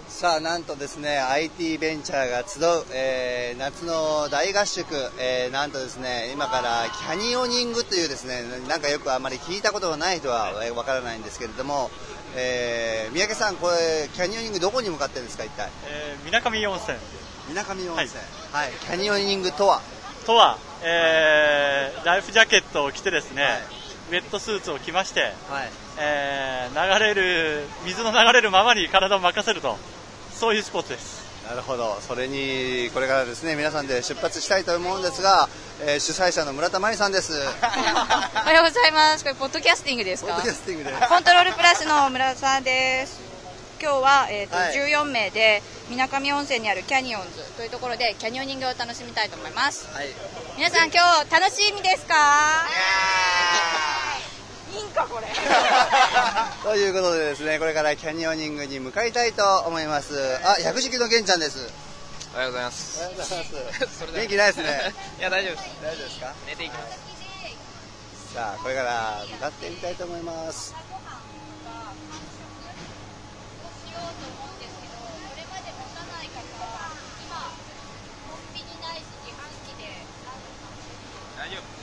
さあなんとですね IT ベンチャーが集う、夏の大合宿、なんとですね今からキャニオニングというですねなんかよくあまり聞いたことがない人はわからないんですけれども、三宅さんこれキャニオニングどこに向かってるんですか一体？ 水上温泉。 水上温泉、はい、キャニオニングとはライフジャケットを着てですね、はい、ウェットスーツを着まして、はい、水の流れるままに体を任せると、そういうスポーツです。 なるほど。それにこれからですね皆さんで出発したいと思うんですが、主催者の村田真理さんです。 おはようございます。これポッドキャスティングですか？ ポッドキャスティングでコントロールプラスの村田さんです。今日は、はい、14名で水上温泉にあるキャニオンズというところでキャニオニングを楽しみたいと思います、はい、皆さん今日楽しみですか？いいんかこれということでですねこれからキャニオニングに向かいたいと思います。あ、百式の玄ちゃんです。 おはようございます。 おはようございます元気ないですねいや大丈夫です。 大丈夫ですか？ 寝ていきます。 さあこれから向かってみたいと思います。 大丈夫。